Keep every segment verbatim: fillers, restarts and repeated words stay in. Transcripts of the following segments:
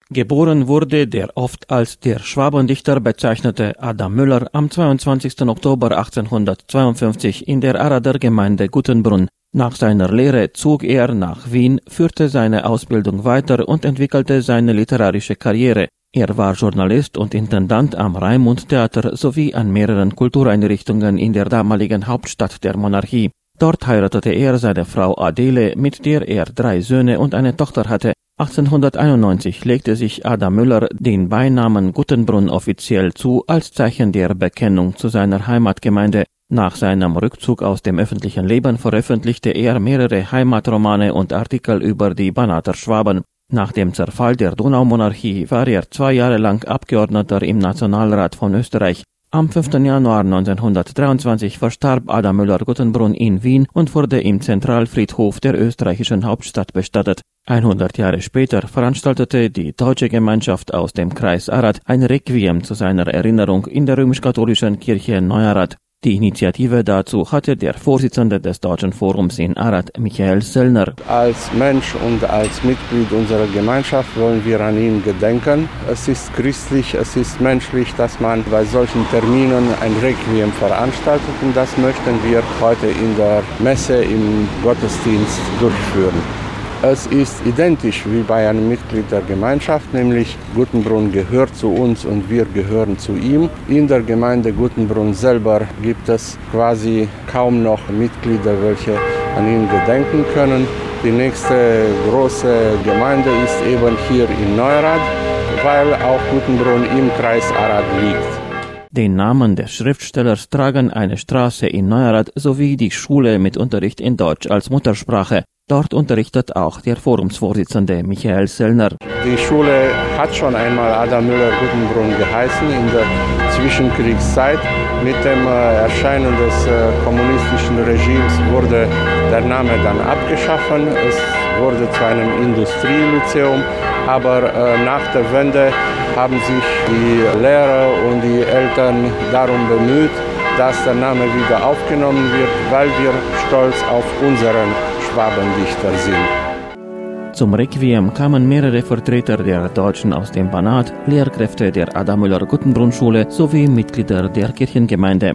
Geboren wurde der oft als der Schwabendichter bezeichnete Adam Müller am zweiundzwanzigsten Oktober achtzehnhundertzweiundfünfzig in der Arader Gemeinde Guttenbrunn. Nach seiner Lehre zog er nach Wien, führte seine Ausbildung weiter und entwickelte seine literarische Karriere. Er war Journalist und Intendant am Raimund-Theater sowie an mehreren Kultureinrichtungen in der damaligen Hauptstadt der Monarchie. Dort heiratete er seine Frau Adele, mit der er drei Söhne und eine Tochter hatte. achtzehnhunderteinundneunzig legte sich Adam Müller den Beinamen Guttenbrunn offiziell zu, als Zeichen der Bekennung zu seiner Heimatgemeinde. Nach seinem Rückzug aus dem öffentlichen Leben veröffentlichte er mehrere Heimatromane und Artikel über die Banater Schwaben. Nach dem Zerfall der Donaumonarchie war er zwei Jahre lang Abgeordneter im Nationalrat von Österreich. Am fünften Januar neunzehnhundertdreiundzwanzig verstarb Adam Müller-Guttenbrunn in Wien und wurde im Zentralfriedhof der österreichischen Hauptstadt bestattet. hundert Jahre später veranstaltete die Deutsche Gemeinschaft aus dem Kreis Arad ein Requiem zu seiner Erinnerung in der römisch-katholischen Kirche Neuarad. Die Initiative dazu hatte der Vorsitzende des Deutschen Forums in Arad, Michael Sellner. Als Mensch und als Mitglied unserer Gemeinschaft wollen wir an ihn gedenken. Es ist christlich, es ist menschlich, dass man bei solchen Terminen ein Requiem veranstaltet, und das möchten wir heute in der Messe im Gottesdienst durchführen. Es ist identisch wie bei einem Mitglied der Gemeinschaft, nämlich Guttenbrunn gehört zu uns und wir gehören zu ihm. In der Gemeinde Guttenbrunn selber gibt es quasi kaum noch Mitglieder, welche an ihn gedenken können. Die nächste große Gemeinde ist eben hier in Neuarad, weil auch Guttenbrunn im Kreis Arad liegt. Den Namen des Schriftstellers tragen eine Straße in Neuarad sowie die Schule mit Unterricht in Deutsch als Muttersprache. Dort unterrichtet auch der Forumsvorsitzende Michael Sellner. Die Schule hat schon einmal Adam Müller-Guttenbrunn geheißen in der Zwischenkriegszeit. Mit dem Erscheinen des kommunistischen Regimes wurde der Name dann abgeschaffen. Es wurde zu einem Industrielyzeum, aber nach der Wende haben sich die Lehrer und die Eltern darum bemüht, dass der Name wieder aufgenommen wird, weil wir stolz auf unseren Schwabendichter sind. Zum Requiem kamen mehrere Vertreter der Deutschen aus dem Banat, Lehrkräfte der Adam Müller-Guttenbrunn-Schule sowie Mitglieder der Kirchengemeinde.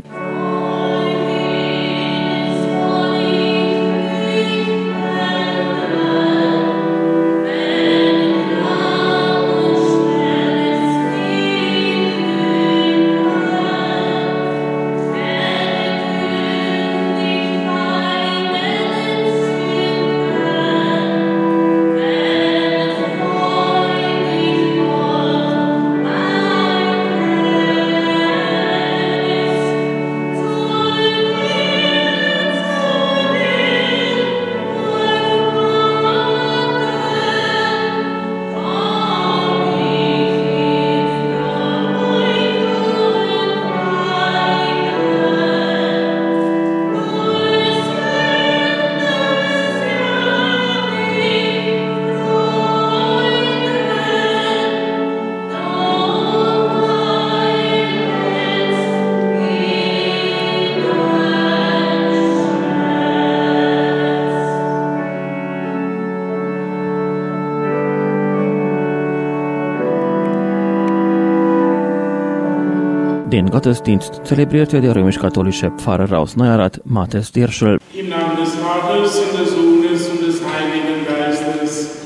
Den Gottesdienst zelebrierte der römisch-katholische Pfarrer aus Neuarad, Matthes Dirschl. Im Namen des Vaters und des Sohnes und des Heiligen Geistes.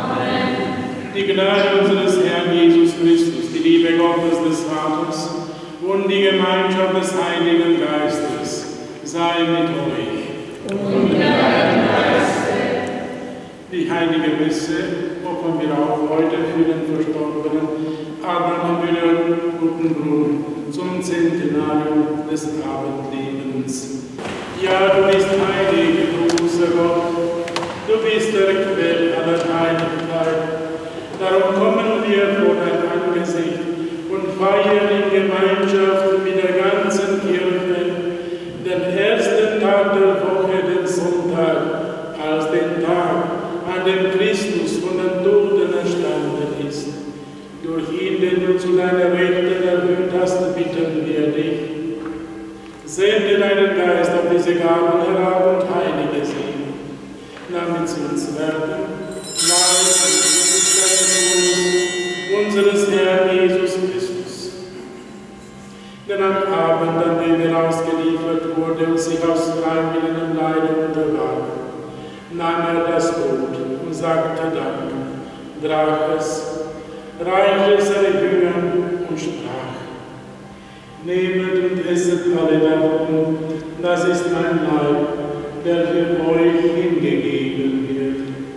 Amen. Die Gnade unseres Herrn Jesus Christus, die Liebe Gottes des Vaters und die Gemeinschaft des Heiligen Geistes sei mit euch. Und mit deinem Geiste. Die heilige Messe opfern wir auch heute für den Verstorbenen Adam Müller-Guttenbrunn zum Zentenarium des Abendlebens. Ja, du bist heilig, großer Gott, du bist der Quell aller Heiligkeit. Darum kommen wir vor dein Angesicht und feiern in Gemeinschaft mit der ganzen Kirche den ersten Tag der Woche, den Sonntag, als den Tag, an dem Christus von den Toten erstanden ist. Durch ihn, den du zu deiner Rechten erhöht hast, bitten wir dich. Sende deinen Geist auf diese Gaben herab und heilige sie, damit sie uns werden, Leib und Blut deines Sohnes, unseres Herrn Jesus Christus. Denn am Abend, an dem er ausgeliefert wurde und sich aus freiwilligem Leiden unterwarf, nahm er das Brot und sagte Dank, brach es, reichte es seinen Jüngern und sprach: Nehmet und esset alle davon, das ist mein Leib, der für euch hingegeben wird.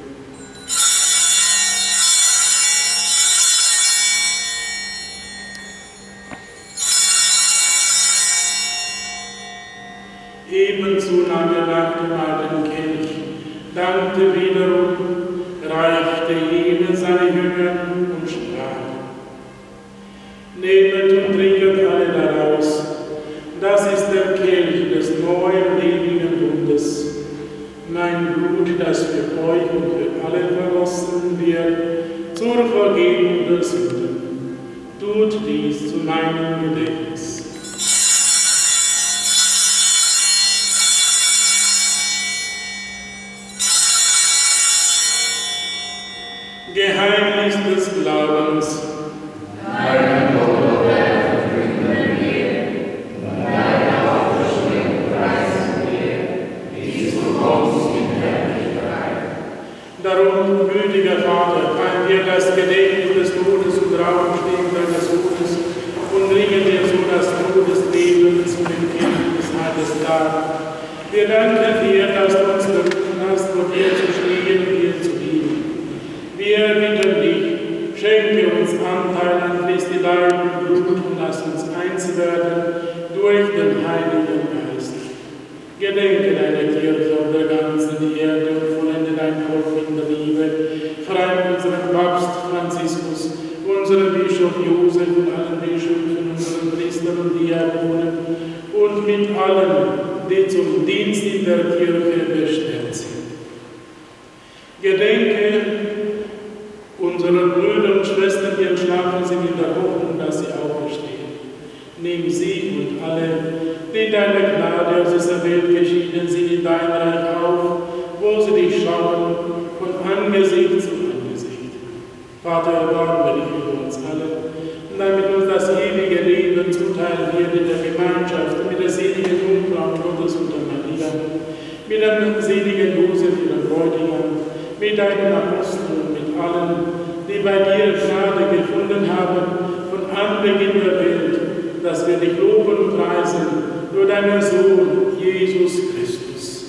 Ebenso nahm er nach dem Mahl den Kelch, dankte wiederum, reichte ihm seine Jünger und sprach: Nehmet und trinket alle daraus, das ist der Kelch des neuen ewigen Bundes, mein Blut, das für euch und für alle vergossen wird, zur Vergebung der Sünden. Tut dies zu meinem Gedächtnis. Geheimnis des Glaubens. Deinen Tod verkünden wir, deine Auferstehung preisen wir, die du kommst in Herrlichkeit. Darum, gütiger Vater, feiern wir das Gedächtnis des Todes und Grauenstehen deines Sohnes und bringen dir so das Brot des Lebens und den Kind des Heiles dar. Wir danken dir, dass du uns berufen hast, vor dir zu stehen und dir zu dienen. Wir bitten dich, schenke uns Anteil an Christi Leib und Blut und lass uns eins werden durch den Heiligen Geist. Gedenke deiner Kirche auf der ganzen Erde und vollende dein Volk in der Liebe. Freie unseren Papst Franziskus, unseren Bischof Josef und allen Bischöfen, unseren Priestern und Diakonen und mit allen, die zum Dienst in der Kirche bestellt sind. Gedenke unsere Brüder und Schwestern, die entschlafen sind, in der Hoffnung, dass sie auferstehen. Nimm sie und alle, die deine Gnade aus dieser Welt geschieden sind, in dein Reich auf, wo sie dich schauen, von Angesicht zu Angesicht. Vater, erbarme dich über uns alle, damit uns das ewige Leben zuteil wird in der Gemeinschaft mit der seligen Jungfrau Gottes und der Maria, mit dem seligen Josef, ihrem Bräutigam, mit deinen Aposteln und mit allen, die bei dir Gnade gefunden haben, von Anbeginn der Welt, dass wir dich loben und preisen durch deinen Sohn, Jesus Christus.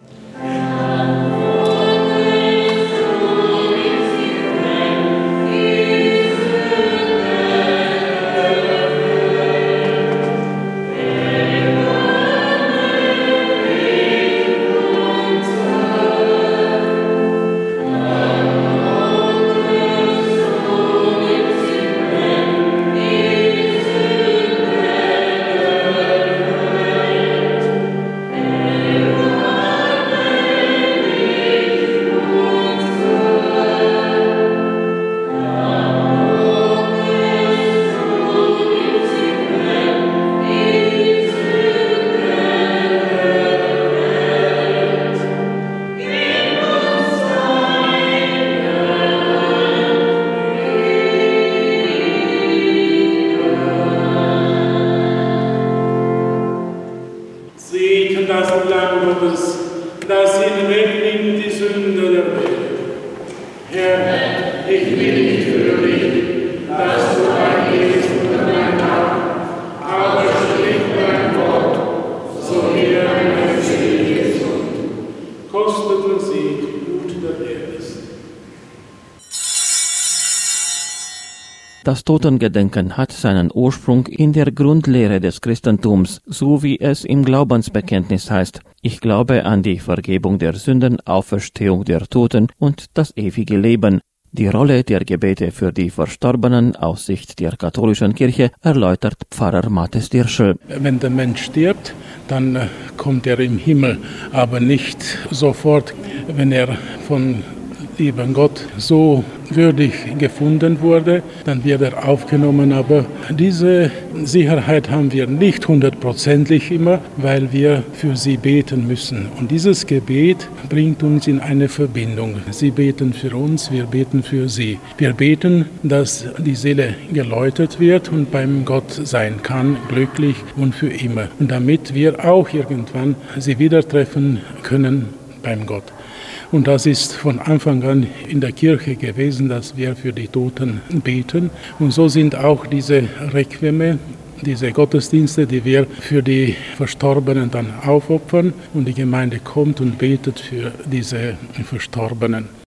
Das Totengedenken hat seinen Ursprung in der Grundlehre des Christentums, so wie es im Glaubensbekenntnis heißt: Ich glaube an die Vergebung der Sünden, Auferstehung der Toten und das ewige Leben. Die Rolle der Gebete für die Verstorbenen aus Sicht der katholischen Kirche erläutert Pfarrer Matthes Dirschl. Wenn der Mensch stirbt, dann kommt er im Himmel, aber nicht sofort, wenn er von die von Gott so würdig gefunden wurde, dann wird er aufgenommen. Aber diese Sicherheit haben wir nicht hundertprozentig immer, weil wir für sie beten müssen. Und dieses Gebet bringt uns in eine Verbindung. Sie beten für uns, wir beten für sie. Wir beten, dass die Seele geläutert wird und beim Gott sein kann, glücklich und für immer. Und damit wir auch irgendwann sie wieder treffen können beim Gott. Und das ist von Anfang an in der Kirche gewesen, dass wir für die Toten beten. Und so sind auch diese Requieme, diese Gottesdienste, die wir für die Verstorbenen dann aufopfern. Und die Gemeinde kommt und betet für diese Verstorbenen.